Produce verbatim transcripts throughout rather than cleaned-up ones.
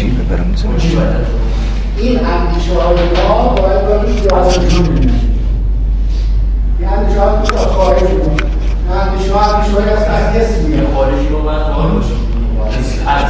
شیفه برامون زمین. این اندیشه های ما باید باید جامعه کنیم. این اندیشه ها تو خارج بود. اندیشه ها اندیشه های از از حس میگه. خارجی رو باید خارج باشیم. از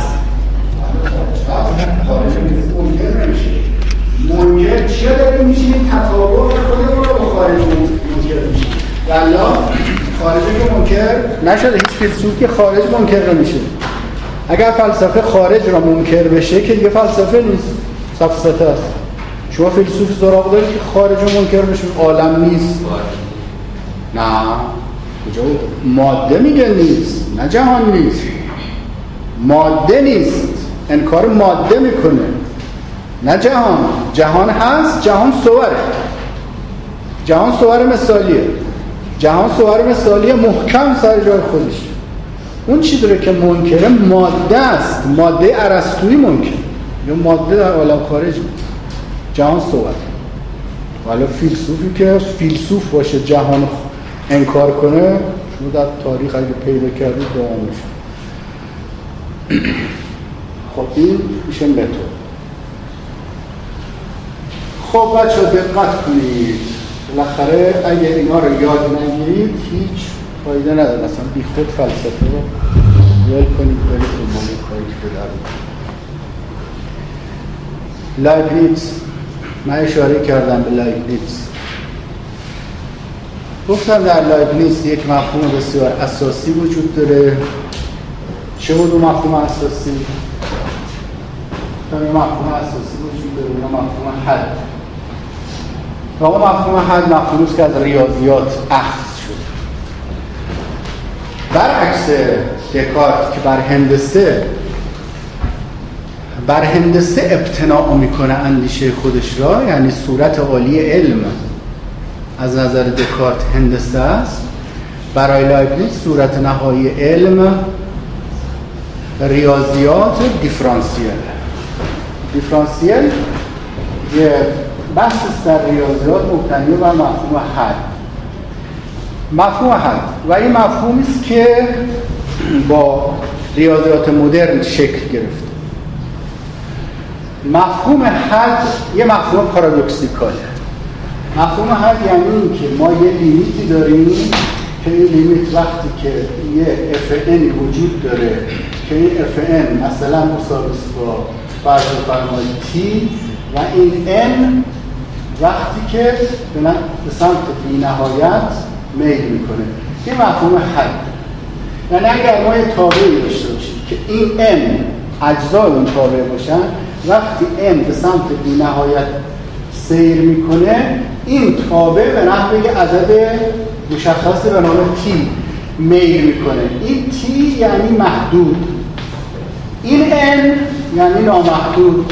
خارجی منکر نمیشه. منکر چیه داریم میشیم؟ تطابق خودمون رو با خارج منکر میشیم. والا خارجی که منکر نشده، هیچ فیلسوف که خارج منکر نمیشه. اگر فلسفه خارج را منکر بشه که دیگه فلسفه نیست، سفسطه است. شما فیلسوف سراغ دارید که خارج را منکر بشه، عالم نیست. نه کجا بود؟ ماده میگه نیست، نه جهان نیست. ماده نیست، انکار ماده میکنه، نه جهان. جهان هست، جهان صوره، جهان صور مثالیه. جهان صور مثالیه محکم سر جای خودش. اون چیزی رو که منکره ماده است، ماده ارسطویی منکر یا ماده در عالم خارج بود. جهان صور. ولی فیلسوفی که فیلسوف باشه جهان انکار کنه، شما در تاریخ اگه پیدا کردید دوام میشه. خب این میشه متد. خب بچه ها دقت کنید، بالاخره اگه اینا رو یاد نگیرید هیچ فایده نداره. مثلا بی خود فلسفه رو یاد کنید برید دنبال کاری که بدارید. لایبنیتس، من اشاره کردم به لایبنیتس. گفتم در لایبنیتس یک مفهوم بسیار اساسی وجود داره. چه بود اون مفهوم اساسی؟ یک مفهوم اساسی وجود داره، اون مفهوم حد. و اون مفهوم حد مفهومی است که از ریاضیات اخذ شد. برعکس دکارت که بر هندسه بر هندسه ابتناع میکنه اندیشه خودش را، یعنی صورت عالی علم از نظر دکارت هندسه است، برای لایبنیتس صورت نهایی علم ریاضیات دیفرانسیل. دیفرانسیل یه بحث در ریاضیات مبتنی بر مفهوم حد. مفهوم حد و این مفهومی است که با ریاضیات مدرن شکل گرفته. مفهوم حد یه مفهوم پارادوکسیکاله. مفهوم حد یعنی این که ما یه لیمیتی داریم که این لیمیت وقتی که یه اف ان وجود داره که این اف ان مثلا مساوی با فرض فرمایید تی و این n وقتی که به سمت بی‌نهایت میل میکنه، این مفهوم حد. یعنی اگر ما یه تابعی داشته باشیم که این n اجزای اون تابع باشن، وقتی n به سمت بی‌نهایت سیر میکنه، این تابع به نحو یک عدد مشخصی به نام t میل میکنه. این t یعنی محدود، این n یعنی نامحدود.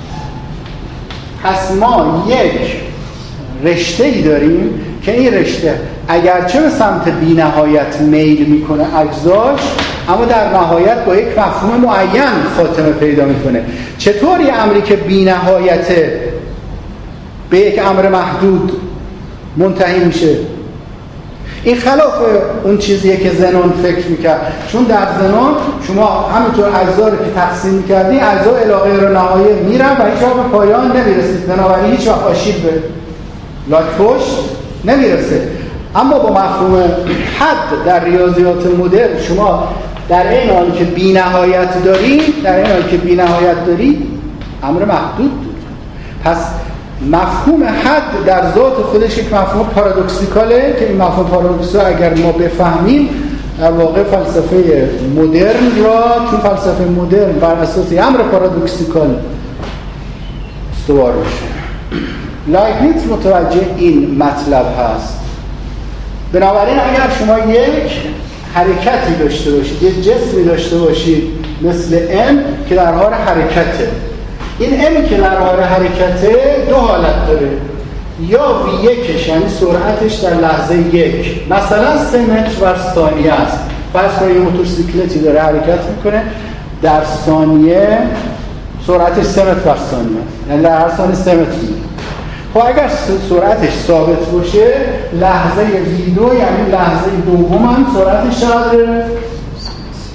پس ما یک رشته‌ای داریم که این رشته اگرچه به سمت بی‌نهایت میل میکنه اجزاش، اما در نهایت با یک مفهوم معین خاتمه پیدا میکنه. چطور یه امری که بی‌نهایت به یک امر محدود منتهی میشه؟ این خلاف اون چیزیه که زنون فکر میکرد، چون در زنون شما همینطور اجزا رو که تقسیم میکردی اجزا الی غیر نهایه میرن و هیچ وقت به پایان نمیرسید، بنابراین هیچ وقت آشیل به لاک پشت نمیرسه. اما با مفهوم حد در ریاضیات مدرن شما در این حال که بی نهایت داری در این حال که بی نهایت داری امر محدود داری. پس مفهوم حد در ذات خودش یک مفهوم پارادوکسیکاله که این مفهوم پارادوکسیکال اگر ما بفهمیم در واقع فلسفه مدرن را، چون فلسفه مدرن بر اساس امر پارادوکسیکال استوار میشه. لایبنیتس متوجه این مطلب هست. بنابراین اگر شما یک حرکتی داشته باشید، یک جسمی داشته باشید مثل M که در حال حرکته، این M که در حال حرکته دو حالت داره، یا وی یکش یعنی سرعتش در لحظه یک مثلا سه متر بر ثانیه است. فرض کنید موتورسیکلتی داره حرکت میکنه، در ثانیه سرعتش سه متر بر ثانیه، یعنی در هر ثانیه سه متر میره. خب اگر سرعتش ثابت باشه، لحظه وی دو یعنی لحظه دوم هم سرعتش چقدره؟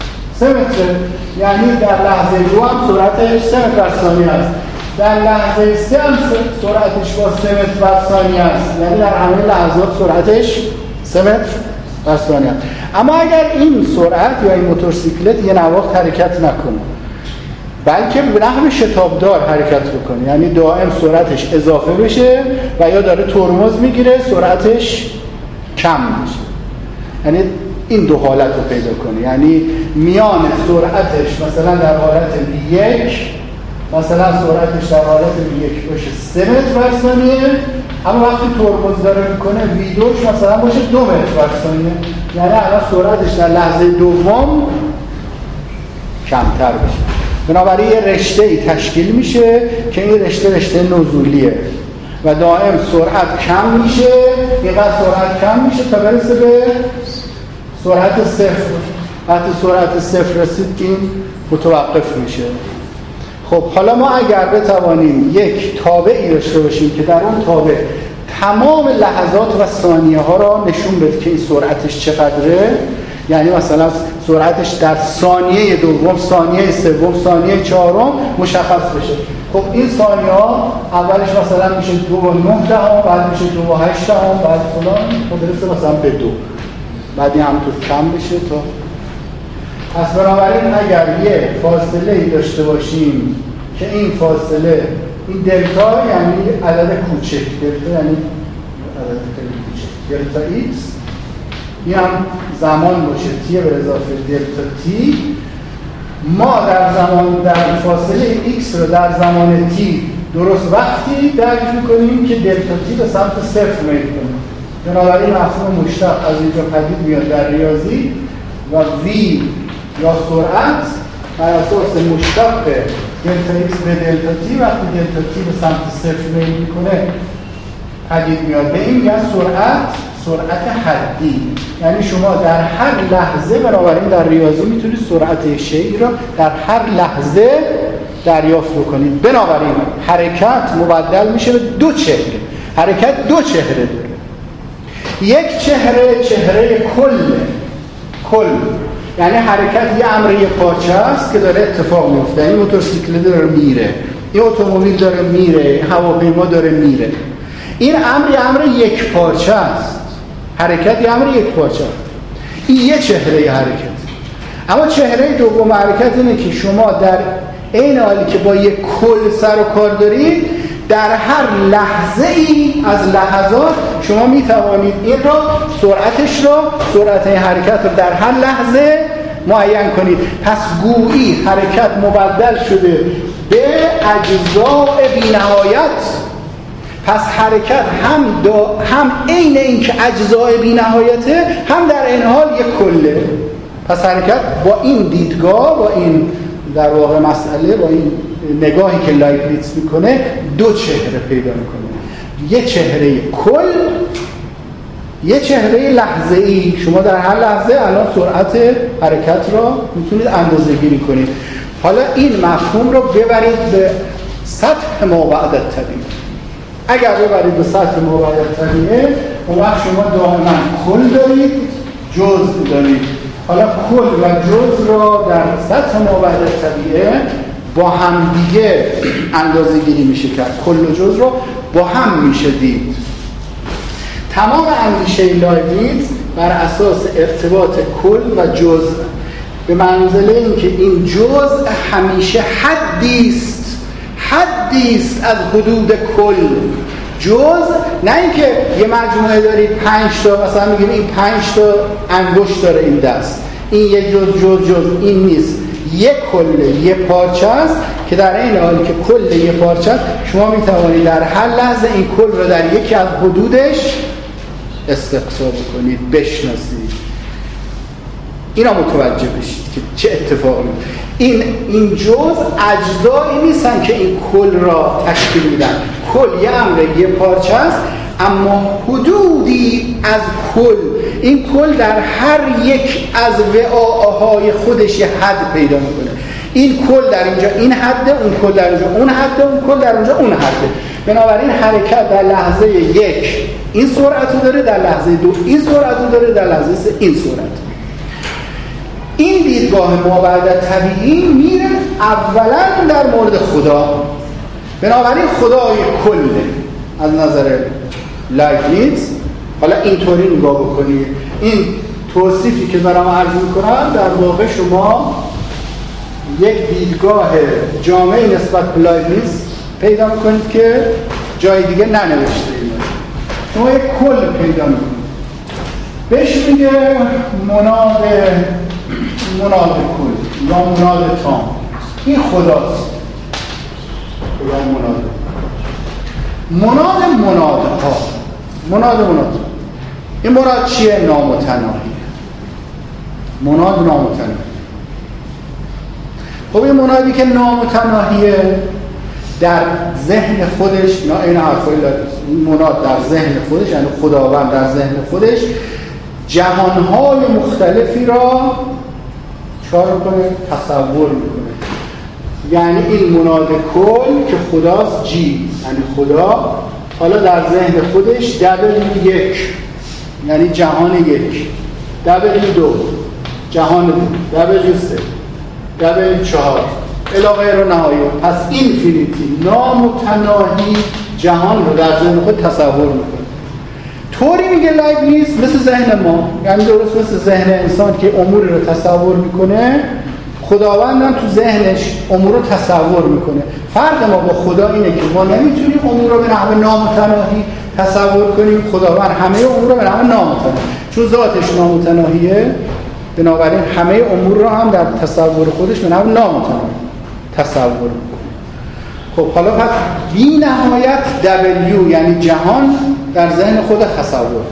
سه متر، یعنی در لحظه دو هم سرعتش سه متر بر ثانیه است، در لحظه سه هم سرعتش با سه متر بر ثانیه است، یعنی در همه لحظات سرعتش سه متر بر ثانیه است. اما اگر این سرعت یا این موتورسیکلت یه نواخت حرکت نکنه بلکه به نحو شتابدار حرکت بکنه، یعنی دائم سرعتش اضافه بشه و یا داره ترمز میگیره سرعتش کم بشه، یعنی این دو حالت رو پیدا کنه، یعنی میان سرعتش مثلا در حالت وی یک مثلا سرعتش در حالت وی یک باشه سه متر بر ثانیه، اما وقتی ترمز داره میکنه وی دوش مثلا باشه دو متر بر ثانیه، یعنی الان سرعتش در لحظه دوم کمتر بشه. بنابراین یه رشته‌ای تشکیل میشه که این رشته رشته نزولیه و دائم سرعت کم میشه، اینقدر سرعت کم میشه تا برسه به سرعت صفر. وقتی سرعت صفر رسید این متوقف میشه. خب حالا ما اگر بتوانیم یک تابعی داشته باشیم که در اون تابع تمام لحظات و ثانیه ها را نشون بده که این سرعتش چقدره، یعنی مثلا سرعتش در ثانیه دوم، ثانیه سوم، ثانیه چهارم مشخص بشه. خب این ثانیه ها اولش مثلا میشه دو و نه دهم، بعد میشه دو و هشت دهم، بعد فلان خب برسه مثلا به دو، بعدی همطور کم بشه تا پس. بنابراین اگر یه فاصله ای داشته باشیم که این فاصله این دلتا یعنی عدد کوچک، دلتا یعنی عدد خیلی کوچک، دلتا ایکس این هم زمان باشه تی به اضافه دلتا تی، ما در زمان در فاصله ایکس رو در زمان تی درست وقتی درک میکنیم که دلتا تی به سمت صفر میل کنه. بنابراین مفهوم مشتق از اینجا پدید میاد در ریاضی و وی یا سرعت بر اساس مشتق دلتا ایکس به دلتا تی وقتی دلتا تی به سمت صفر میل میکنه پدید میاد. به این میگن سرعت سرعت حدی، یعنی شما در هر لحظه بنابراین در ریاضی میتونید سرعت شیئی را در هر لحظه دریافت بکنید. بنابراین حرکت مبدل میشه به دو چهره. حرکت دو چهره داره. یک چهره چهره کل کل یعنی حرکت یه امر یک پارچه است که داره اتفاق میفته. این موتورسیکلت داره میره، این اتومبیل داره میره، هواپیما داره میره. این امر یه امر یک پارچه است. حرکت یه امر یک پارچه است. این یه چهره حرکت. اما چهره دوم حرکت اینه که شما در این حالی که با یک کل سر و کار دارید در هر لحظه ای از لحظات شما می توانید این را سرعتش را سرعت این حرکت رو در هر لحظه معین کنید. پس گویی حرکت مبدل شده به اجزاء بی‌نهایت. پس حرکت هم دا هم عین این که اجزاء بی‌نهایته هم در این حال یک کله. پس حرکت با این دیدگاه با این در واقع مسئله با این نگاهی که لایبنیتس میکنه دو چهره پیدا میکنه. یه چهره کل، یه چهره لحظه‌ای. شما در هر لحظه الان سرعت حرکت را میتونید اندازه‌گیری کنید. حالا این مفهوم رو ببرید به سطح مابعد طبیعی. اگر ببرید به سطح مابعد طبیعی اون وقت شما دائما کل دارید، جزء دارید. حالا کل و جزء را در سطح مابعد طبیعی با هم دیگه اندازه گیری میشه کرد. کل و جزء رو با هم میشه دید. تمام اندیشه لایبنیتس بر اساس ارتباط کل و جزء به منزله اینکه این جزء همیشه حدیست حدیست از حدود کل. جزء نه اینکه یه مجموعه دارید پنج تا مثلا میگیم این پنج تا انگشت داره این دست، این یه جزء جزء جزء این نیست. یک کل یه پارچه است که در این حالی که کل یه پارچه است شما میتوانید در هر لحظه این کل رو در یکی از حدودش استقصا بکنید، بشناسید. اینا متوجه بشید که چه اتفاقی این این جزء اجزایی نیستن که این کل را تشکیل میدن. کل یه امر یه پارچه است اما حدودی از کل، این کل در هر یک از وعاهای خودش یه حد پیدا میکنه. این کل در اینجا این حده، اون کل در اینجا اون حده، اون کل در اونجا اون حده. بنابراین حرکت در لحظه یک این سرعت رو داره، در لحظه دو این سرعت رو داره، در لحظه سه این سرعت. این دیدگاه مابعد طبیعی میره اولا در مورد خدا، بنابراین خدای کله از نظر لایبنیتس. حالا اینطوری نگاه بکنید، این توصیفی که دارم عرض میکنم در واقع شما یک دیدگاه جامعی نسبت به لایبنیتس پیدا میکنید که جای دیگه ننوشته اینا. شما یک کل پیدا میکنید، بهش میگه مناد مناد کل یا مناد تام. این خداست، خدای مناد. مناد منادها، مناد مناد این مراد چیه؟ نامتناهی. مناد نامتناهی. خب این منادی که نامتناهیه در ذهن خودش، نه این حرفای لایبنیتس، این مناد در ذهن خودش، یعنی خداوند در ذهن خودش جهانهای مختلفی را چار کنه؟ تصور میکنه. یعنی این مناد کل که خداست، جی یعنی خدا، حالا در ذهن خودش دبل یک یعنی جهان یک، دبل دو جهان دو، دبل سه، دبل چهار الی غیر نهایه. پس اینفینیتی، نامتناهی جهان رو در ذهن خود تصور میکنه. طوری میگه لایبنیتس مثل ذهن ما، یعنی درست مثل ذهن انسان که امور رو تصور میکنه، خداوند هم تو ذهنش امور رو تصور میکنه. فرق ما با خدا اینه که ما نمیتونیم امور رو به نحو نامتناهی تصور کنیم، خداوند همه امور رو به نحو نامتناهی، چون ذاتش نامتناهیه، بنابراین همه امور رو هم در تصور خودش به نحو نامتناهی تصور میکنه. خب حالا پس بی نهایت دبلیو یعنی جهان در ذهن خود تصور.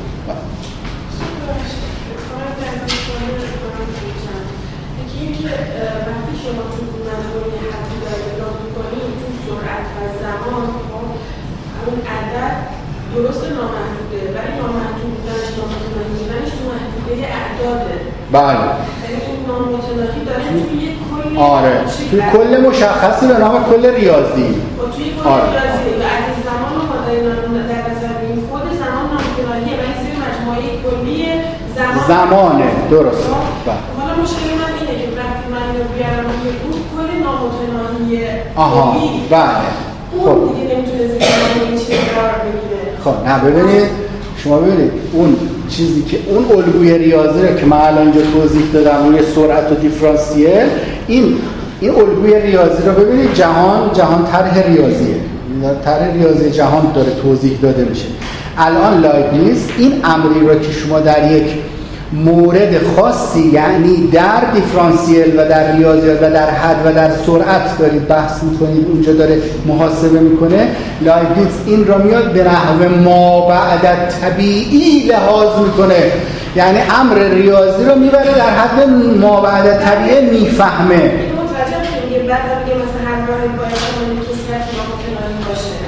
درست نامحدوده ولی نامحدود بودنش نامتناهی بودنش تو محدوده اعداده. بله. یعنی اون نامتناهی داره توی یک کل، آره توی کل مشخصی به نام کل ریاضی. و توی کل آره. ریاضی و عدد زمان رو ما داریم در نظر بگیریم، خود زمان نامتناهیه ولی زیر مجموعه کلی زمان زمانه. درست. بله. حالا مشکل من اینه که وقتی من اینو بیارم که اون کل نامتناهیه آها بله. اون دیگه نمیتونه زیر مجموعه چیزی قرار بگیره. خب نه ببینید، شما ببینید اون چیزی که اون الگوی ریاضی رو که من الان اینجا توضیح دادم روی سرعت و دیفرانسیل، این این الگوی ریاضی رو ببینید، جهان جهان طرح ریاضیه، طرح ریاضی جهان داره توضیح داده میشه. الان لایبنیتس این امری رو که شما در یک مورد خاصی یعنی در دیفرانسیل و در ریاضیات و در حد و در سرعت دارید بحث میکنید، اونجا داره محاسبه میکنه. لایبنیتس این را میاد به نحو مابعد طبیعی لحاظ میکنه، یعنی امر ریاضی رو میبره در حد مابعد طبیعی میفهمه. متوجه میگه بعد میگه مثلا هر راهی باید اون کسیت نامتناهی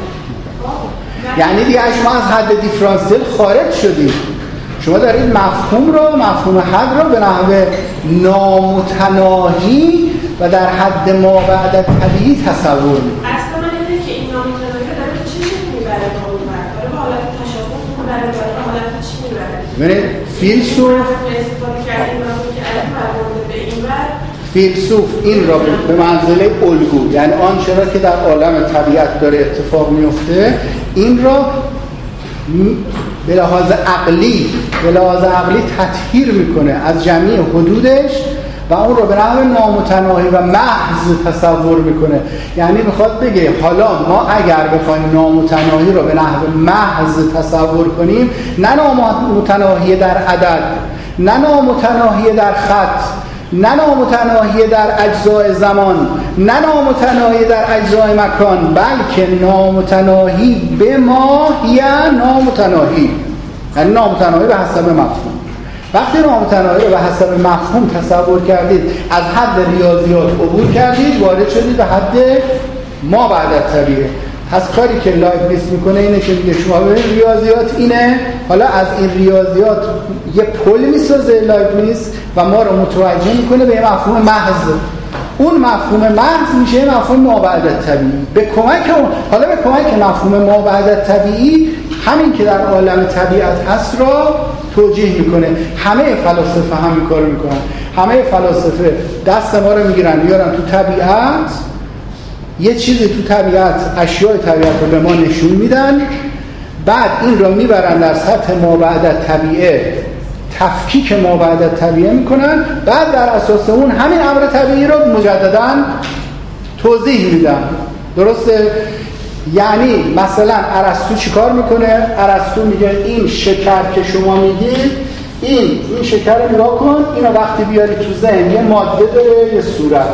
باشه. یعنی دیگه شما از حد دیفرانسیل خارج شدید، شما دارید مفهوم رو، مفهوم حد رو به نحو نامتناهی و در حد مابعد طبیعی تصور می‌کنید. اصلا من اینه که این نامتناهی رو داره چی شکل میبره تا اون وقت؟ داره به حالت تشابه میبره، داره به حالت چی میبره؟ ببینید فیلسوف استفاده کردیم مفهومی که الان برگرده به این ور، فیلسوف این را به منزله الگو، یعنی آنچه را که در عالم طبیعت داره اتفاق میفته، این را به لحاظ عقلی به لحاظ عقلی تطهیر میکنه از جمعی حدودش و اون رو به نحو نامتناهی و محض تصور میکنه. یعنی میخواد بگه حالا ما اگر بخوایم نامتناهی رو به نحو محض تصور کنیم، نه نامتناهی در عدد، نه نامتناهی در خط، نه نامتناهی در اجزای زمان، نه نامتناهی در اجزای مکان، بلکه نامتناهی به ما یا نامتناهی، یعنی نامتناهی به حسب مفهوم. وقتی نامتناهی رو به حسب مفهوم تصور کردید، از حد ریاضیات عبور کردید، وارد شدید به حد ما بعد طبیعه. پس کاری که لایبنیتس میکنه اینه که میگه شما ببین ریاضیات اینه، حالا از این ریاضیات یه پل میسازه لایبنیتس و ما رو متوجه میکنه به مفهوم محض. اون مفهوم محض میشه مفهوم مابعد طبیعی. به کمک اون، حالا به کمک مفهوم مابعد طبیعی، همین که در عالم طبیعت هست را توجیه میکنه. همه فلاسفه هم این کارو میکنن. همه فلاسفه دست ما رو میگیرن میارن تو طبیعت، یه چیزی تو طبیعت، اشیاء طبیعت رو به ما نشون میدن، بعد این رو میبرن در سطح مابعد طبیعه، تفکیک مابعد طبیعه میکنن، بعد در اساس اون همین امر طبیعی رو مجددا توضیح میدن. درسته؟ یعنی مثلا ارسطو چیکار میکنه؟ ارسطو میگه این شکر که شما میگید، این این شکر رو نگاه کن، اینو وقتی بیاری تو ذهن یه ماده داره، یه صورت.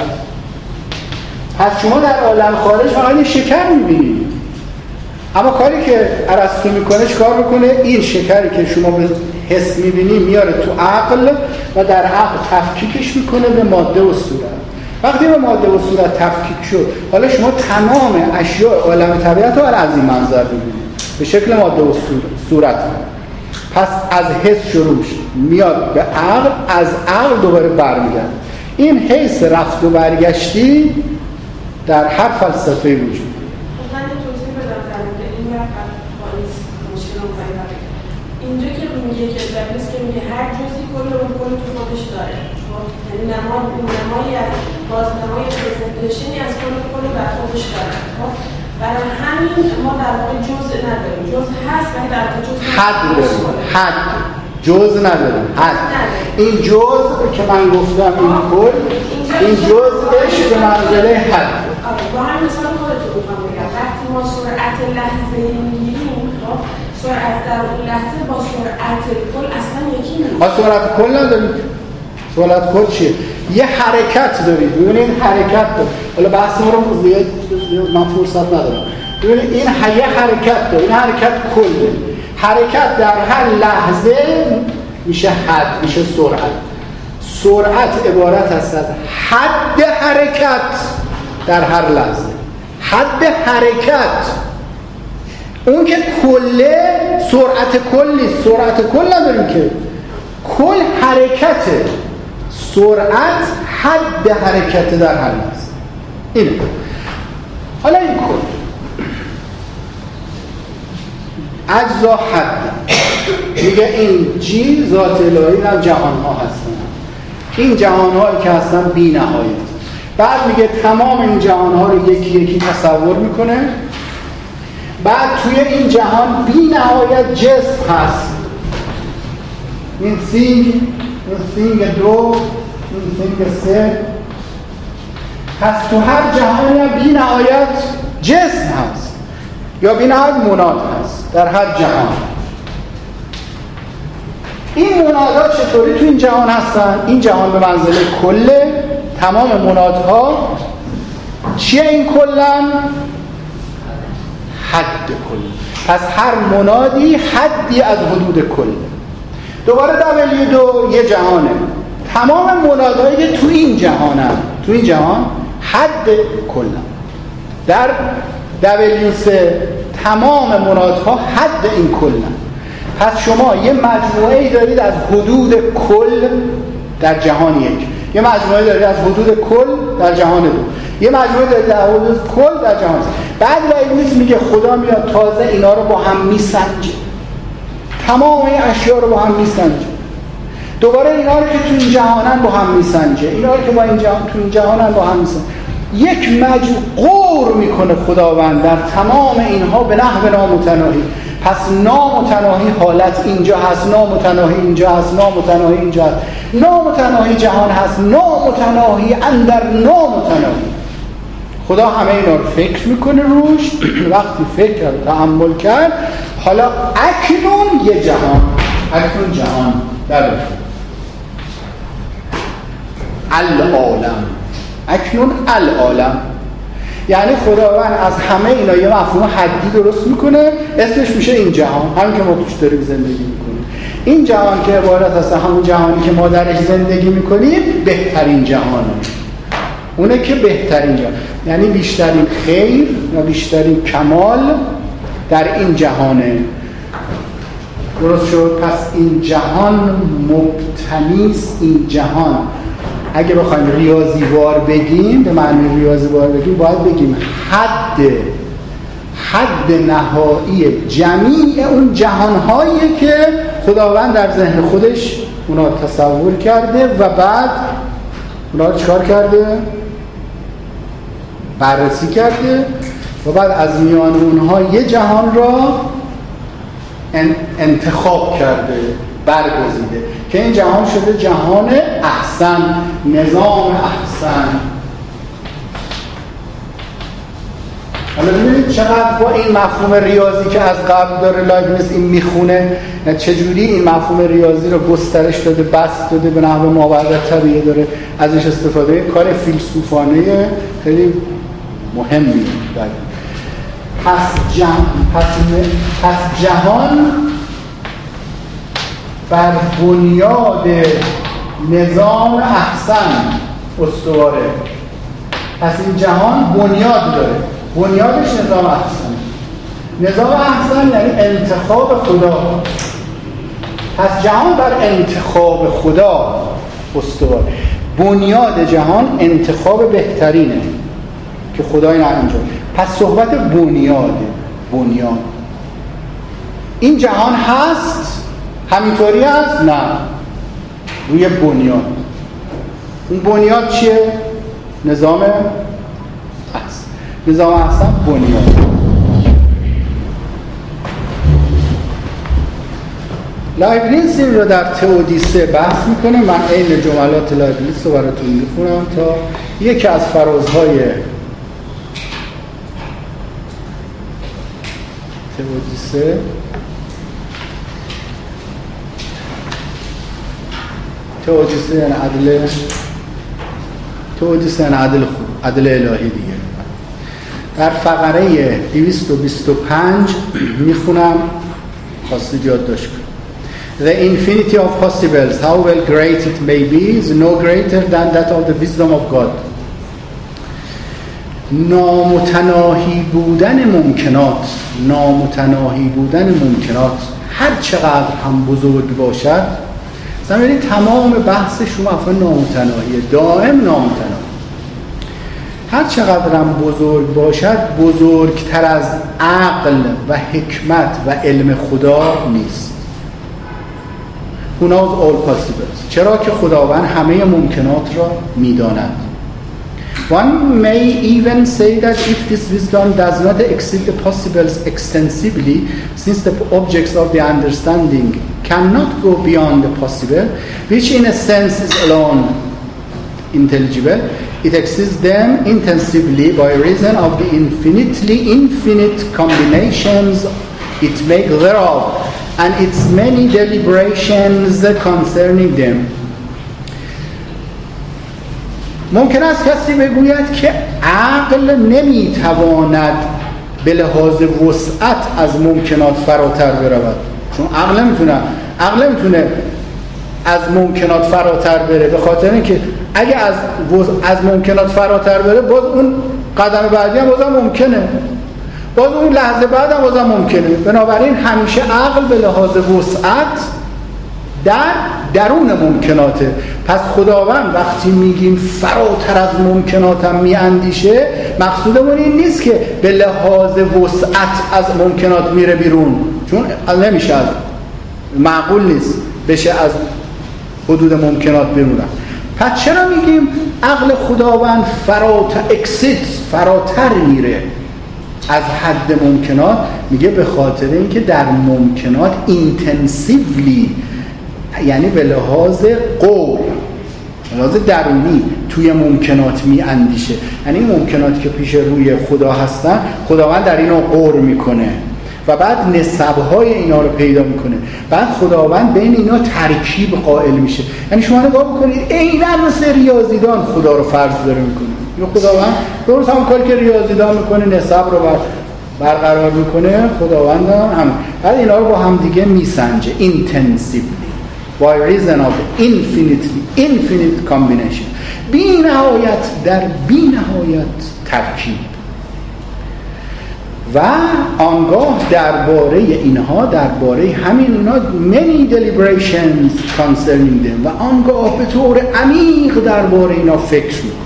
پس شما در عالم خارج فقط این شکر میبینید. اما کاری که ارسطو میکنه چیکار میکنه؟ این شکری که شما به حس میبینی میاره تو عقل و در عقل تفکیکش میکنه به ماده و صورت. وقتی به ماده و صورت تفکیک شد، حالا شما تمام اشیاء عالم طبیعت رو از این منظر ببینید، به شکل ماده و صورت. پس از حس شروع میاد به عقل، از عقل دوباره برمیگرد. این حس رفت و برگشتی در هر فلسفه وجود. من توضیح بدم که این وقت باعث مشکل پیدا میشه. اینجا که میگه که درست که میگه هر جزئی کل اون کل تو خودش داره. یعنی نماد نمایی از بازنمای پرزنتیشنی از کل کل در خودش داره. برای همین ما در واقع جزء نداریم. جزء هست ولی در واقع جزء حد داریم. حد جزء نداریم. حد. این جزء که من گفتم این کل، این جزءش به منزله حد. با هم مثال خودتون میخوام بگم. وقتی ما سرعت لحظه میگیریم، سرعت در اون لحظه با سرعت کل اصلا یکی نیست. ما سرعت کل نداریم. سرعت کل چیه؟ یه حرکت دارید. ببینید حرکت دارید. حالا بحث ما رو زیاد من فرصت ندارم. ببینید این یه حرکت داره. این حرکت کله. حرکت در هر لحظه میشه حد، میشه سرعت. سرعت عبارت است از حد حرکت در هر لحظه. حد حرکت. اون که کله سرعت کلی، سرعت کل نداریم که. کل حرکته. سرعت حد حرکت در هر لحظه. اینه. حالا این کل اجزا حد میگه این جی ذات الهی هم جهان ها هستن. این جهان هایی که هستن بی نهایت. بعد میگه تمام این جهان ها رو یکی یکی تصور میکنه. بعد توی این جهان بی نهایت جسم هست. این سینگ، این سینگ دو، این سینگ سه. پس تو هر جهانی هم بی نهایت جسم هست یا بی نهایت مناد هست در هر جهان. این منادات چطوری تو این جهان هستن؟ این جهان به منزله کله. تمام منادها چیه این کلن؟ حد کل. پس هر منادی حدی از حدود کل. دوباره دبلیو دو یه جهانه. تمام منادایی که تو این جهانن، تو این جهان حد کلن. در دبلیو سه تمام منادها حد این کلن. پس شما یه مجموعه‌ای دارید از حدود کل در جهان یک، یه مجموعه دارید از حدود کل در جهان دو، یه مجموعه دارید در حدود کل در جهان سه. بعد لایبنیتس میگه خدا میاد تازه اینا رو با هم میسنجه، تمام این اشیاء رو با هم میسنجه. دوباره اینا رو که تو این جهانن با هم میسنجه، اینا رو که با این جهان تو این جهانن با هم میسنجه. یک مجموع قور میکنه خداوند در تمام اینها به نحو نامتناهی. پس نامتناهی حالت اینجا هست، نامتناهی اینجا هست، نامتناهی اینجا هست، نامتناهی جهان هست، نامتناهی اندر نامتناهی. خدا همه اینا رو فکر میکنه روش. وقتی فکر کرد، تأمل کرد، حالا اکنون یه جهان، اکنون جهان در العالم، اکنون العالم. یعنی خداوند از همه اینا یه مفهوم حدی درست میکنه، اسمش میشه این جهان، همین که ما توش داریم زندگی میکنیم. این جهان که عبارت از همون جهانی که ما درش زندگی میکنیم بهترین جهانه. اونه که بهترین جهان، یعنی بیشترین خیر و بیشترین کمال در این جهانه. درست شد؟ پس این جهان مبتنیست. این جهان اگه بخوایم ریاضیوار بگیم، به معنی ریاضیوار بگیم، باید بگیم حد حد نهایی جمیع اون جهانهایی که خداوند در ذهن خودش اونا تصور کرده و بعد اونا چکار کرده؟ بررسی کرده و بعد از میان اونها یه جهان را انتخاب کرده، برگزیده که این جهان شده جهان احسن، نظام احسن. حالا ببینید چقدر با این مفهوم ریاضی که از قبل داره لایبنیتس این میخونه، چجوری این مفهوم ریاضی رو گسترش داده، بسط داده، به نحو ماورای طبیعی داره ازش استفاده. کار فیلسوفانه خیلی مهمی داره. پس جهان پس, پس جهان بر بنیاد نظام احسن استواره. پس این جهان بنیاد داره، بنیادش نظام احسن. نظام احسن یعنی انتخاب خدا. پس جهان بر انتخاب خدا استواره. بنیاد جهان انتخاب بهترینه که خدای نه اینجا. پس صحبت بنیاده. بنیاد این جهان هست همینطوری هست؟ نه، روی بنیاد. اون بنیاد چیه؟ نظام احسن. نظام احسن بنیاد. لایبنیتس این رو در تئودیسه بحث میکنه. من این جملات لایبنیتس رو براتون میخونم تا یکی از فرازهای تئودیسه تئودیسه یعنی عدل، تئودیسه یعنی عدل خوب، عدل الهی دیگه. در فقره دویست و بیست و پنج میخونم، خواستید یادداشت کنید. The infinity of possibles, how well great it may be, is no greater than that of the wisdom of God. نامتناهی بودن ممکنات، نامتناهی بودن ممکنات هر چقدر هم بزرگ باشد. مثلا ببینید تمام بحث شما افعال نامتناهیه، دائم نامتناهی. هر چقدر هم بزرگ باشد بزرگتر از عقل و حکمت و علم خدا نیست. Who knows all possibles. چرا که خداوند همه ممکنات را می‌داند. One may even say that if this wisdom does not exceed the possibles extensively, since the objects of the understanding cannot go beyond the possible, which in a sense is alone intelligible, it exceeds them intensively by reason of the infinitely infinite combinations it makes thereof, and its many deliberations concerning them. ممکن است کسی بگوید که عقل نمیتواند به لحاظ وسعت از ممکنات فراتر برود، چون عقل نمیتونه عقل نمیتونه از ممکنات فراتر بره، به خاطر اینکه اگه از از ممکنات فراتر بره باز اون قدم بعدی هم بازم ممکنه، باز اون لحظه بعد هم بازم ممکنه. بنابراین همیشه عقل به لحاظ وسعت در درون ممکناته. پس خداوند وقتی میگیم فراتر از ممکناتم میاندیشه، مقصودمون این نیست که به لحاظ وسعت از ممکنات میره بیرون، چون نمیشه، از معقول نیست بشه از حدود ممکنات بیرون. پس چرا میگیم عقل خداوند فراتر اکسید فراتر میره از حد ممکنات؟ میگه به خاطر اینکه در ممکنات اینتنسیولی، یعنی به لحاظ قول، به لحاظ درونی توی ممکنات می اندیشه. یعنی این ممکنات که پیش روی خدا هستن خداوند در اینو قور میکنه و بعد نسبهای اینا رو پیدا میکنه. بعد خداوند بین اینا ترکیب قائل میشه. یعنی شما نگاه بکنید عیناً مثل ریاضیدان خدا رو فرض داره میکنه. یا خداوند درست هم کاری که ریاضیدان میکنه نسب رو بر برقرار میکنه، خداوند هم بعد اینا رو با هم دیگه میسنجه intensively by reason of infinitely infinite combination. بی نهایت در بی نهایت ترکیب. و آنگاه درباره اینها، درباره همین اینا many deliberations concerning them، و آنگاه به طور عمیق درباره اینا فکر میکنه.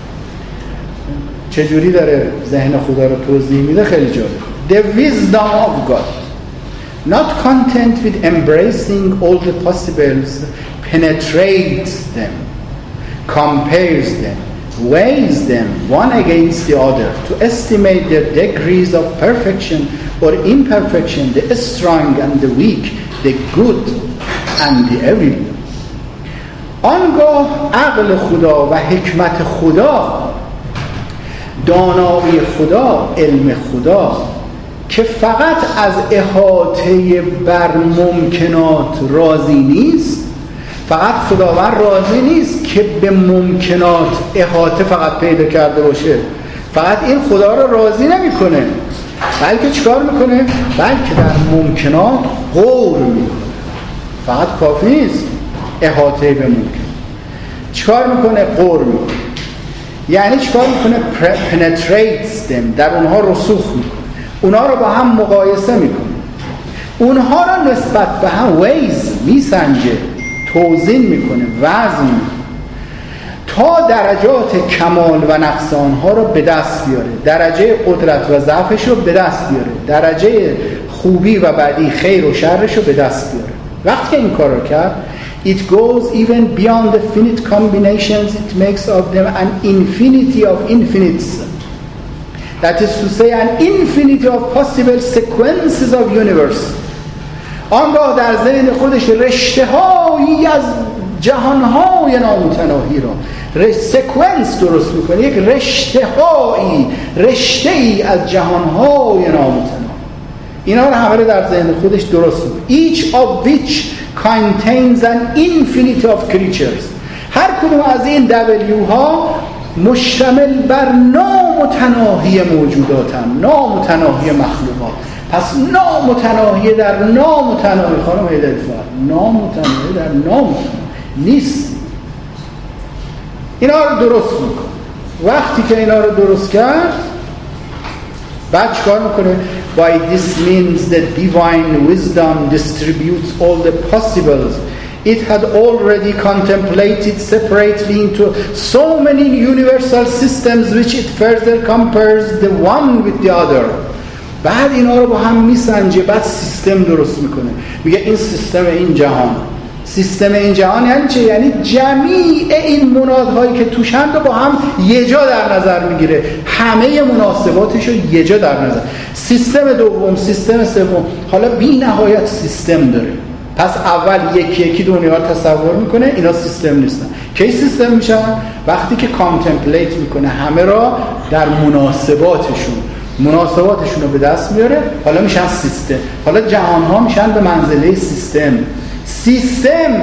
چجوری داره ذهن خدا رو توضیح میده؟ خیلی جالب. The wisdom of God، not content with embracing all the possibles, penetrates them, compares them, weighs them one against the other to estimate their degrees of perfection or imperfection, the strong and the weak, the good and the evil. آنگاه عقل خدا و حکمت خدا، دانایی خدا، علم خدا که فقط از احاطه بر ممکنات راضی نیست، فقط خداوند راضی نیست که به ممکنات احاطه فقط پیدا کرده باشه، فقط این خدا رو راضی نمیکنه، بلکه چیکار میکنه؟ بلکه در ممکنات غور میکنه. فقط کافی نیست احاطه به ممکن، چیکار میکنه؟ غور میکنه. یعنی چیکار میکنه؟ penetrates them، در اونها رسوخ میکنه، اونها رو با هم مقایسه میکنه، اونها رو نسبت به هم weighs، میسنجه، توزین میکنه، وزن میکنه تا درجات کمال و نقص آنها رو به دست بیاره، درجه قدرت و ضعفش رو به دست بیاره، درجه خوبی و بدی، خیر و شرش رو به دست بیاره. وقتی که این کار رو کرد، it goes even beyond the finite combinations it makes of them an infinity of infinites, that is to say an infinity of possible sequences of universe. آنگاه در ذهن خودش رشته هایی از جهان های نامتناهی را سکونس درست میکنه، یک رشته هایی رشته ای از جهان های نامتناهی، اینا رو همه در ذهن خودش درست میکنه. each of which contains an infinity of creatures. هر کدوم از این دبلیو ها مشتمل بر نامتناهی موجوداتن، نامتناهی مخلوقات. پس نامتناهی در نامتناهی، خانم هیدرفر، نامتناهی در نامتناهی نیست. اینا رو درست میکنه. وقتی که اینا رو درست کرد، بعد چیکار میکنه؟ By this means the divine wisdom distributes all the possibles it had already contemplated separately into so many universal systems which it further compares the one with the other. بعد اینا رو با هم میسنجه، بعد سیستم درست میکنه، میگه این سیستم این جهان، سیستم این جهان یعنی چه؟ یعنی جمیع این منادهایی که توشند رو با هم یه جا در نظر میگیره، همه مناسباتش رو یه جا در نظر. سیستم دوم، سیستم سوم، حالا بی نهایت سیستم داره. پس اول یکی یکی دنیا رو تصور میکنه، اینا سیستم نیستن. کی سیستم میشن؟ وقتی که کانتمپلیت میکنه همه را در مناسباتشون، مناسباتشون رو به دست میاره، حالا میشن سیستم. حالا جهان ها میشن به منزله سیستم. سیستم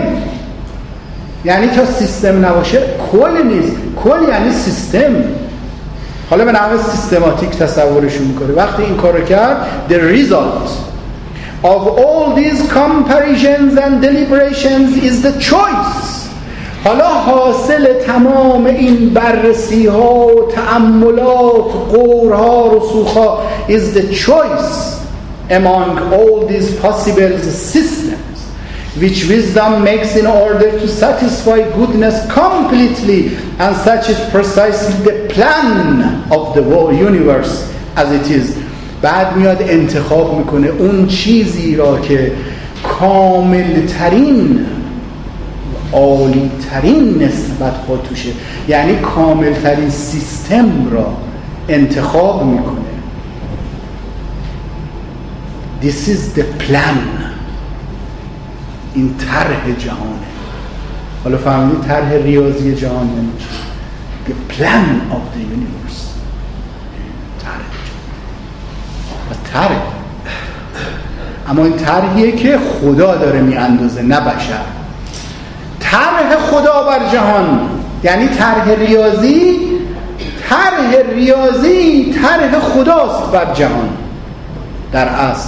یعنی تا سیستم نباشه کل نیست، کل یعنی سیستم. حالا به نحو سیستماتیک تصورشون میکنه. وقتی این کار رو کرد، the result of all these comparisons and deliberations is the choice. حالا حاصل تمام این بررسی ها و تأملات، غورها، رسوخها is the choice among all these possible systems which wisdom makes in order to satisfy goodness completely, and such is precisely the plan of the whole universe as it is. بعد میاد انتخاب میکنه اون چیزی را که کامل ترین، عالی ترین نسبت ها توشه، یعنی کامل ترین سیستم را انتخاب میکنه. This is the plan. این طرح جهانه. حالا فهمیدید طرح ریاضی جهان یعنی چی؟ The plan of the universe. طرح جهان. طرح. اما این طرحیه که خدا داره میاندازه، نه بشر. طرح خدا بر جهان یعنی طرح ریاضی، طرح ریاضی طرح خداست بر جهان در اصل.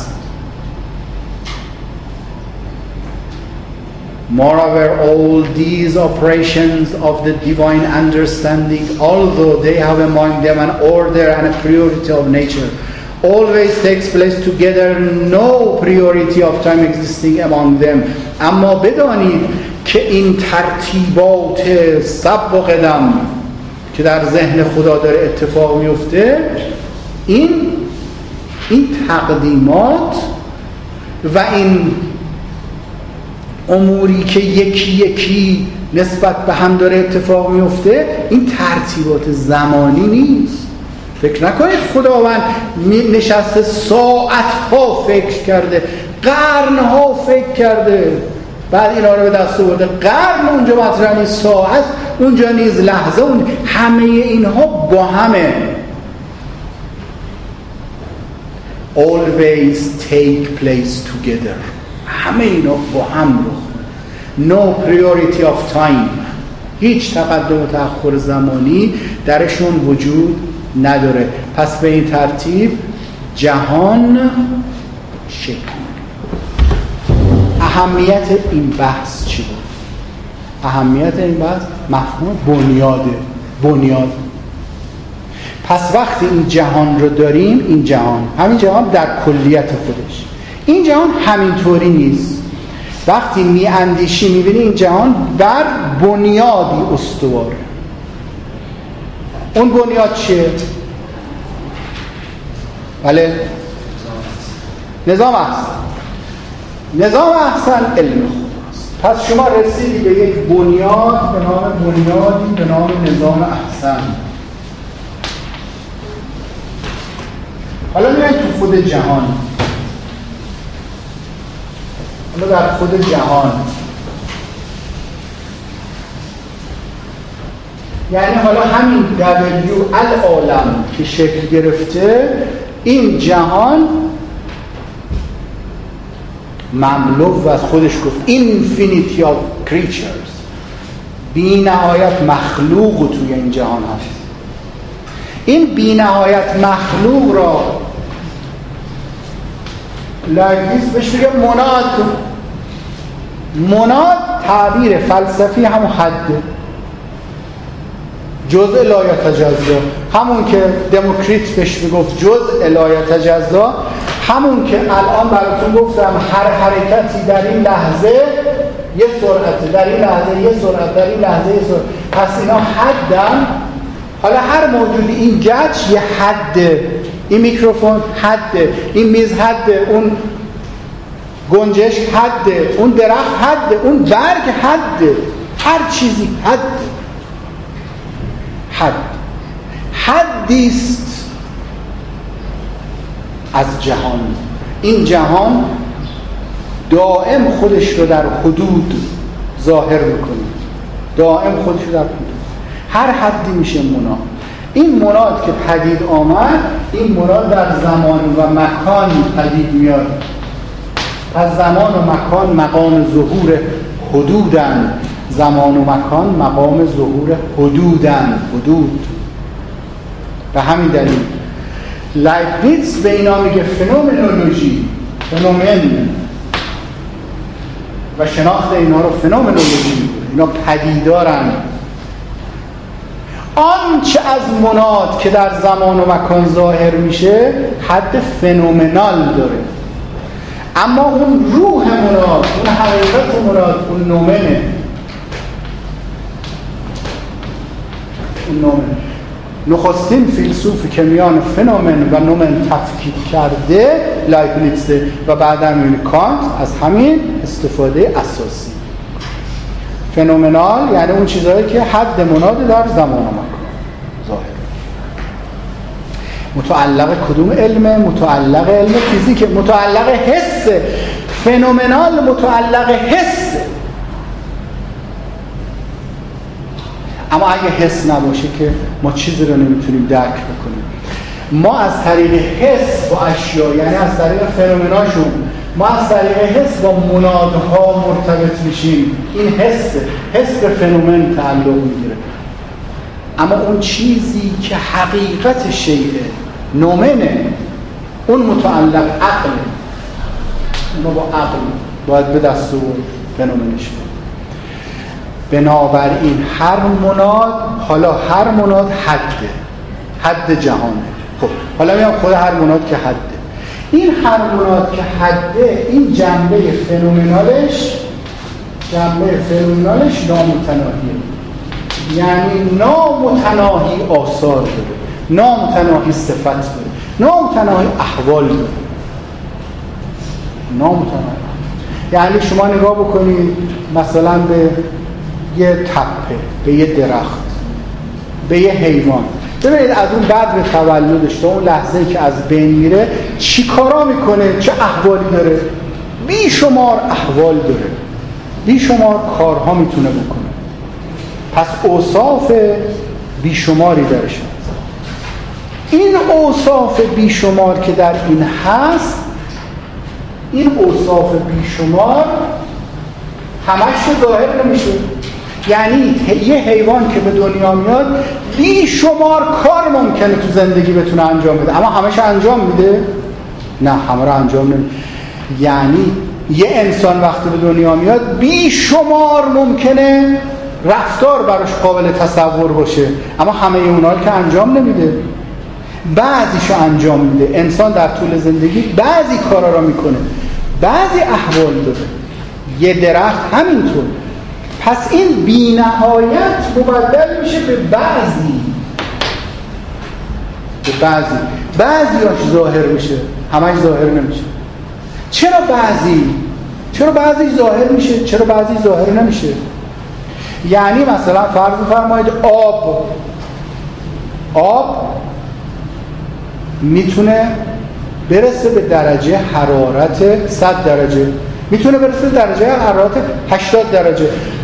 Moreover, all these operations of the divine understanding, although they have among them an order and a priority of nature, always takes place together, no priority of time existing among them. اما بدانید که این ترتیبات سبق و قدم که در ذهن خدا داره اتفاق میفته، این این تقدیمات و این اموری که یکی یکی نسبت به هم داره اتفاق میفته، این ترتیبات زمانی نیست. فکر نکنید خداوند نشسته ساعتها فکر کرده، قرنها فکر کرده بعد اینا رو به دست آورده. قرن اونجا مطرح نیست، ساعت اونجا نیست، لحظه اون، همه اینها با همه. always take place together. همه اینا با هم رو. no priority of time. هیچ تقدم و تأخر زمانی درشون وجود نداره. پس به این ترتیب جهان شکل. اهمیت این بحث چی بود؟ اهمیت این بحث مفهوم بنیاده. بنیاد. پس وقتی این جهان رو داریم، این جهان، همین جهان در کلیت خودش، این جهان همینطوری نیست. وقتی می اندیشی می بینی این جهان بر بنیادی استواره. اون بنیاد چیه؟ بله؟ نظام احسن. نظام احسن علم خداست. پس شما رسیدی به یک بنیاد به نام بنیادی به نام نظام احسن. حالا میایم تو خود جهان. حالا در خود جهان، یعنی حالا همین دبلیو العالم که شکل گرفته، این جهان مملو از خودش گفت infinity of creatures، بی نهایت مخلوق توی این جهان هست. این بی نهایت مخلوق را لایبنیتس بهش میگه مناد. مناد تعبیر فلسفی همون حده، جزء لا یتجزا، همون که دموکریت بهش میگفت جزء لا یتجزا، همون که الان براتون گفتم هر حرکتی در این لحظه یه سرعت، در این لحظه یه سرعت، در این لحظه یه سرعت. پس اینا حدن. حالا هر موجودی، این گچ یه حده، این میکروفون حده، این میز حده، اون گنجش حده، اون درخت حده، اون برگ حده، هر چیزی حده. حد حدیست از جهان. این جهان دائم خودش رو در حدود ظاهر میکنه، دائم خودش رو در حدود. هر حدی میشه مناد. این مناد که پدید آمد، این مناد در زمان و مکان پدید میاد. پس زمان و مکان مقام ظهور حدودن. زمان و مکان مقام ظهور حدودن. حدود. به همین دلیل لایبنیتس به اینا میگه فنومنولوژی، فنومن، و شناخت اینا رو فنومنولوژی میگه. اینا پدیدارن. آنچه از مناد که در زمان و مکان ظاهر میشه حد فنومنال داره، اما اون روح مناد، اون حقیقت مناد، اون نومنه. اون نومنه. نخستین فیلسوفی که میان فنومن و نومن تفکیک کرده لایبنیتسه و بعدا میبینی کانت از همین استفاده اساسی. فنومنال یعنی اون چیزهایی که حد مناد در زمان و مکان ظاهر. متعلق کدوم علمه؟ متعلق علم فیزیک، متعلق حسه. فنومنال متعلق حسه. اما اگه حس نباشه که ما چیزی رو نمیتونیم درک بکنیم. ما از طریق حس با اشیا، یعنی از طریق فنومناشون، ما از طریق حس با منادها مرتبط میشیم. این حسه. حس به فنومن تعلق میگیره. اما اون چیزی که حقیقت شیء نومنه، اون متعلق عقله. ما با عقل باید به دست و فنومنش کنیم. بنابراین هر مناد، حالا هر مناد حده، حد جهانه. خب حالا میام خود هر مناد که حده. این هر مناد که حده، این جنبه فنومنالش، جنبه فنومنالش نامتناهیه. یعنی نامتناهی آثار داره، نامتناهی صفت داره، نامتناهی احوال داره. نامتناهی. یعنی شما نگاه بکنید مثلا به یه تپه، به یه درخت، به یه حیوان، ببینید از اون بعد به تولدش تا اون لحظه‌ای که از بین میره چی کارا میکنه، چه احوالی داره، بیشمار احوال داره، بیشمار کارها میتونه بکنه. پس اوصاف بیشماری درش. این اوصاف بیشمار که در این هست، این اوصاف بیشمار همش ظاهر نمیشه. یعنی یه حیوان که به دنیا میاد بیشمار کار ممکنه تو زندگی بتونه انجام بده، اما همش انجام میده؟ نه، همه رو انجام نمیده. یعنی یه انسان وقتی به دنیا میاد بیشمار ممکنه رفتار براش قابل تصور باشه، اما همه اونا رو که انجام نمیده، بعضیشو انجام میده. انسان در طول زندگی بعضی کارا رو میکنه، بعضی احوال داره. یه درخت همینطور. پس این بی‌نهایت مبدل میشه به بعضی، به بعضی بعضیاش ظاهر میشه، همش ظاهر نمیشه. چرا بعضی؟ چرا بعضی ظاهر میشه، چرا بعضی ظاهر نمیشه؟ یعنی مثلا فرض بفرمایید آب آب میتونه برسه به درجه حرارت صد درجه، میتونه برسه به درجه حرارت هشتاد درجه.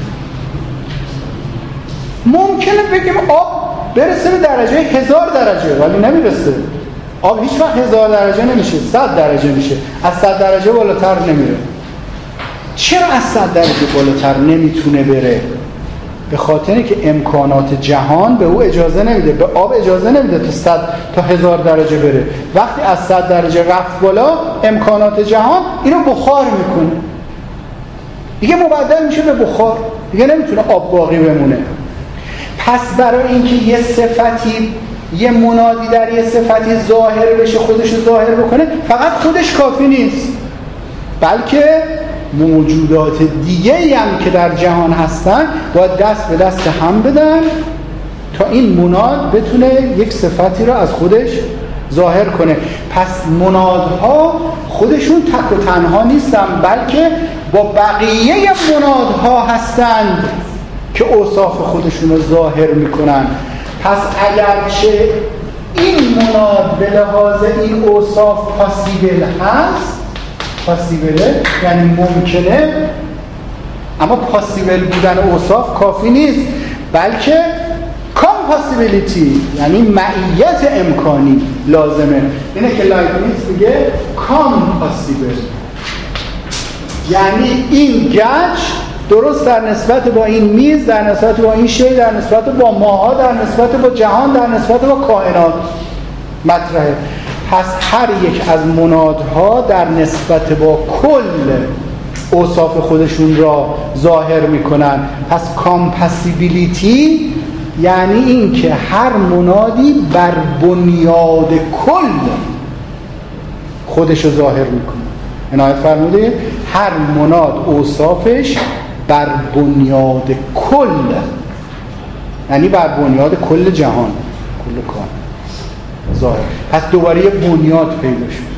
ممکنه بگیم آب برسه به درجه هزار درجه، ولی نمیرسه. آب هیچ وقت هزار درجه نمیشه، صد درجه میشه، از صد درجه بالاتر نمیره. چرا از صد درجه بالاتر نمیتونه بره؟ به خاطر که امکانات جهان به او اجازه نمیده، به آب اجازه نمیده تا صد تا هزار درجه بره. وقتی از صد درجه رفت بالا، امکانات جهان اینو بخار میکنه، دیگه مبدل میشه به بخار، دیگه نمیتونه آب باقی بمونه. پس برای اینکه یه صفتی، یه منادی در یه صفتی ظاهر بشه، خودش رو ظاهر بکنه، فقط خودش کافی نیست، بلکه موجودات دیگه‌ای هم که در جهان هستن باید دست به دست هم بدن تا این مناد بتونه یک صفتی رو از خودش ظاهر کنه. پس منادها خودشون تک و تنها نیستن، بلکه با بقیه منادها هستند که اوصاف خودشون رو ظاهر میکنن. پس اگرچه این مناد به لحاظ این اوصاف پاسیبل هست، پاسیبله یعنی ممکنه، اما پاسیبل بودن اوصاف کافی نیست، بلکه کامپاسیبیلیتی یعنی معیت امکانی لازمه. اینه که لایبنیتس میگه کامپاسیبل، یعنی این گچ درست در نسبت با این میز، در نسبت با این شی، در نسبت با ماها، در نسبت با جهان، در نسبت با کائنات مطرحه. پس هر یک از منادها در نسبت با کل اوصاف خودشون را ظاهر میکنن. پس کامپاسیبیلیتی یعنی این که هر منادی بر بنیاد کل خودش رو ظاهر میکنه. عنایت فرمودید هر مناد اوصافش بر بنیاد کل، یعنی بر بنیاد کل جهان، کل کان ظاهر. پس دوباره یه بنیاد پیدا شد.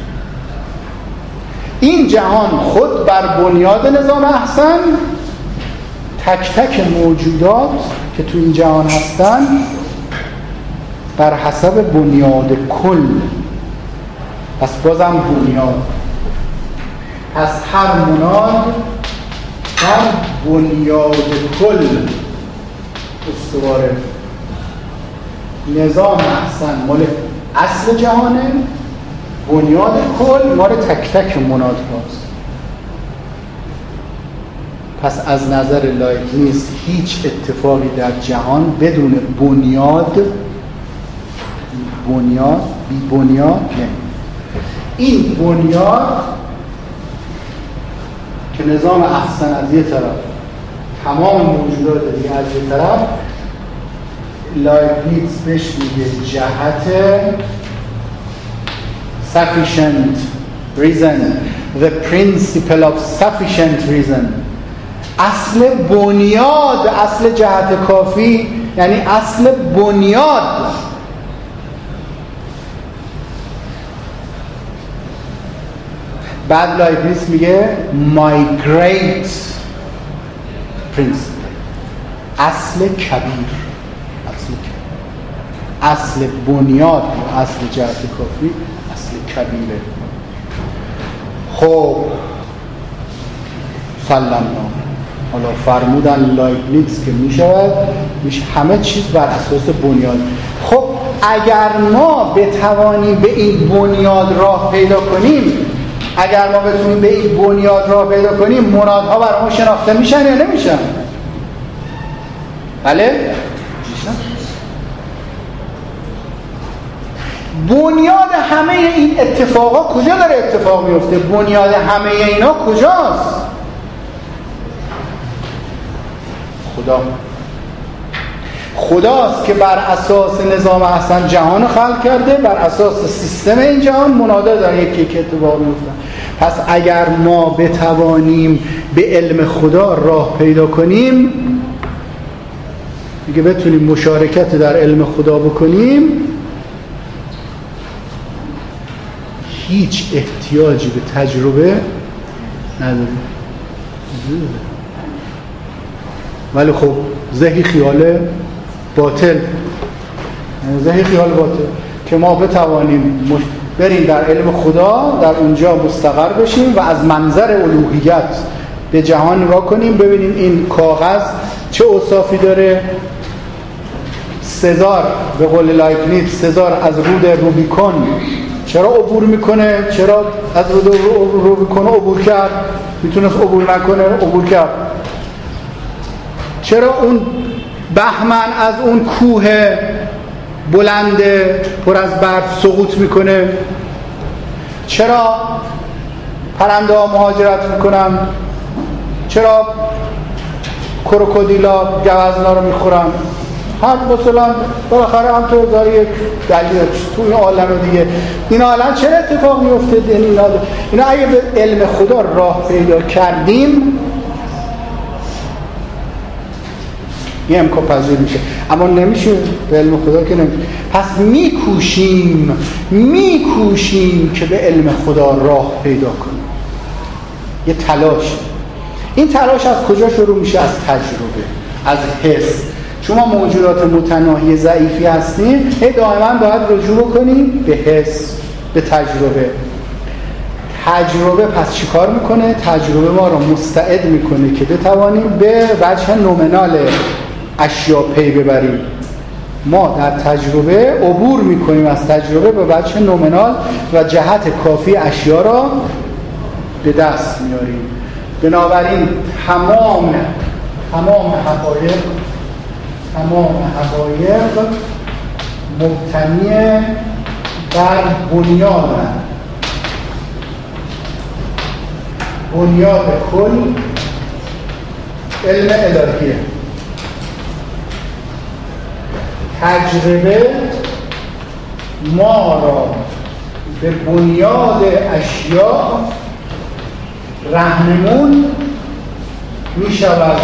این جهان خود بر بنیاد نظام احسن، تک تک موجودات که تو این جهان هستن بر حسب بنیاد کل. پس بازم بنیاد. پس هر مناد هر بنیاد کل استواره. نظام احسن مال اصل جهانه، بنیاد کل مال تک تک مناد هاست. پس از نظر لایبنیتس هیچ اتفاقی در جهان بدون بنیاد بنیاد بی بنیاد نمیشه. این بنیاد که نظام احسن از یه طرف، تمام موجودات دیگه از یه طرف، لایبنیتس بهش میگه جهت sufficient reason, the principle of sufficient reason. اصل بنیاد، اصل جهت کافی یعنی اصل بنیاد. بعد لایبنیتس میگه my great principle، اصل کبیر، اصل کبیر، اصل بنیاد و اصل جهت کافی اصل کبیره. خب سلام حالا فرمودن لایبنیتس که میشود میشه همه چیز بر اساس بنیاد. خب اگر ما بتوانیم به این بنیاد راه پیدا کنیم، اگر ما بتونیم به این بنیاد راه پیدا کنیم، مرادها برای ما شناخته میشن یا نمیشن؟ بله؟ میشن. بنیاد همه این اتفاقا کجا داره اتفاق میفته؟ بنیاد همه اینا کجاست؟ خدا. خداست که بر اساس نظام احسن جهان رو خلق کرده، بر اساس سیستم این جهان منادا داره یکی یک اتفاق میفته. پس اگر ما بتوانیم به علم خدا راه پیدا کنیم، دیگه بتونیم مشارکت در علم خدا بکنیم، هیچ احتیاجی به تجربه نداریم. ولی خب ذهی خیال باطل، ذهی خیال باطل که ما بتوانیم بریم در علم خدا، در اونجا مستقر بشیم و از منظر الوهیت به جهان نگاه کنیم، ببینیم این کاغذ چه اوصافی داره. سزار به قول لایبنیتس، سزار از رود روبیکون چرا عبور میکنه؟ چرا از رود روبیکون عبور کرد؟ میتونست عبور نکنه، عبور کرد. چرا اون بهمن از اون کوه بلند پر از برف سقوط میکنه؟ چرا پرنده ها مهاجرت میکنن؟ چرا کروکودیلا گوزنا رو میخورن؟ هم مثلا بالاخره هم تو هزار یک دلیل تو این عالم دیگه. اینا الان چرا اتفاق میفته؟ اینا اینا اگه به علم خدا راه پیدا کردیم یه امکان پذیر میشه، اما نمیشه به علم خدا که نمیشه. پس میکوشیم میکوشیم که به علم خدا راه پیدا کنیم. یه تلاش. این تلاش از کجا شروع میشه؟ از تجربه، از حس. چون ما موجودات متناهی ضعیفی هستیم، هی دائما باید رجوع کنیم به حس، به تجربه. تجربه پس چی کار میکنه؟ تجربه ما رو مستعد میکنه که بتوانیم به وجه نومنال اشیا پی ببریم. ما در تجربه عبور میکنیم از تجربه به وجه نومنال و جهت کافی اشیا را به دست میاریم. بنابراین تمام تمام حقایق تمام حقایق مبتنی بر بنیاد بنیاد کل علم الهیه. تجربه ما را به بنیاد اشیاء رهنمون می شود.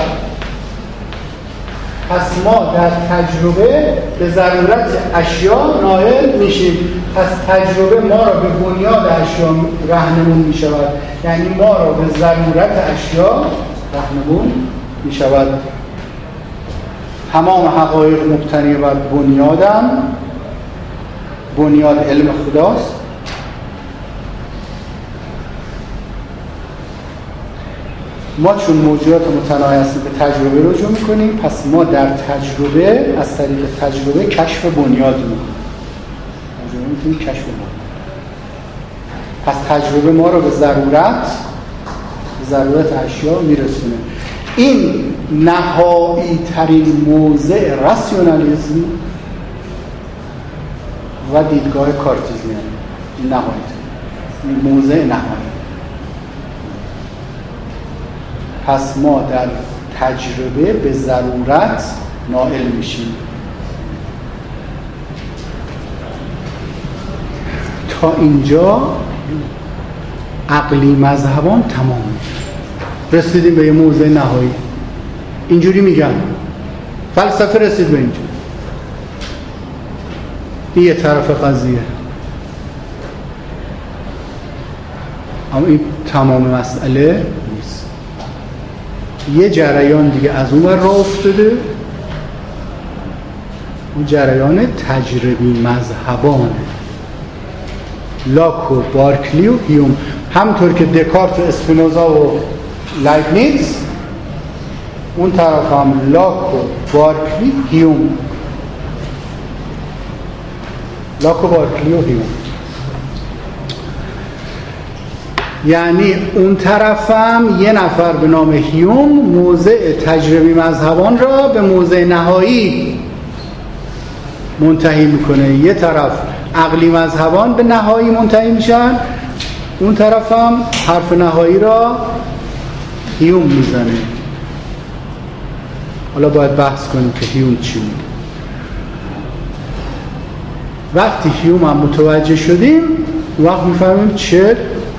پس ما در تجربه به ضرورت اشیاء نائل میشیم. پس تجربه ما را به بنیاد اشیاء رهنمون می شود، یعنی ما را به ضرورت اشیاء رهنمون می شود. تمام حقایق مبتنی بر بنیادم، بنیاد علم خداست. ما چون موجودات متناهی هستیم به تجربه رجوع میکنیم، پس ما در تجربه از طریق تجربه کشف بنیاد میکنیم. تجربه میکنیم کشف بنیاد. پس تجربه ما رو به ضرورت به ضرورت اشیاء میرسونه. این نهایی ترین موضع راسیونالیسم و دیدگاه کارتزیان، این نهایی ترین موضع نهایی. پس ما در تجربه به ضرورت نائل میشیم. تا اینجا عقلی مذهبان تمام رسیدیم به یه موضع نهایی. اینجوری میگن فلسفه رسید به اینجا. این یه طرف قضیه. اما این تمام مسئله نیست. یه جریان دیگه از اون راه افتاده، اون جریان تجربی مذهبانه. لاک و بارکلی و هیوم، همطور که دکارت و اسپینوزا و لایبنیتز، اون طرف هم لاک و بارکلی هیوم. لاک و بارکلی و هیوم، یعنی اون طرفم یه نفر به نام هیوم موضع تجربی مذهبان را به موضع نهایی منتهی میکنه. یه طرف عقلی مذهبان به نهایی منتهی میشن، اون طرفم حرف نهایی را هیوم میزنه. حالا باید بحث کنیم که هیوم چی میگه. وقتی هیوم هم متوجه شدیم، وقت میفهمیم چه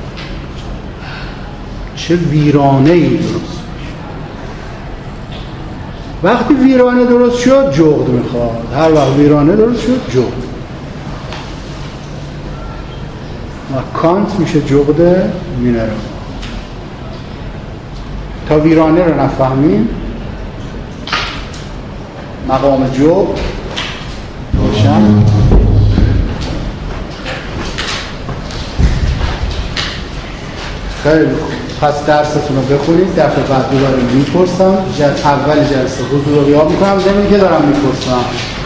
چه ویرانه‌ای درست شد. وقتی ویرانه درست شد جغد میخواد. هر وقت ویرانه درست شد جغد. و کانت میشه جغد مینرال. تا ویرانه رو نفهمیم مقام جغد روشن. خیلی پس درستون رو بخونید، دفعه بعد دوباره میپرسم. جل... اول جلسه حضور رو غیاب میکنم، زمین که دارم میپرسم.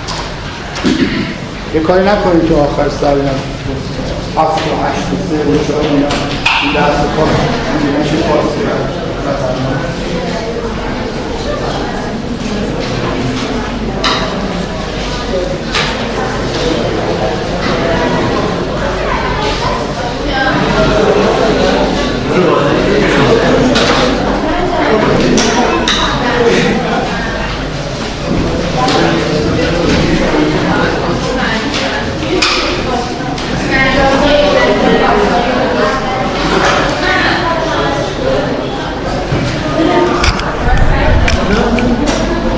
یه کاری نکنید که آخر سر هفت و هشت و سه و چهار این درس پاس میشه پاس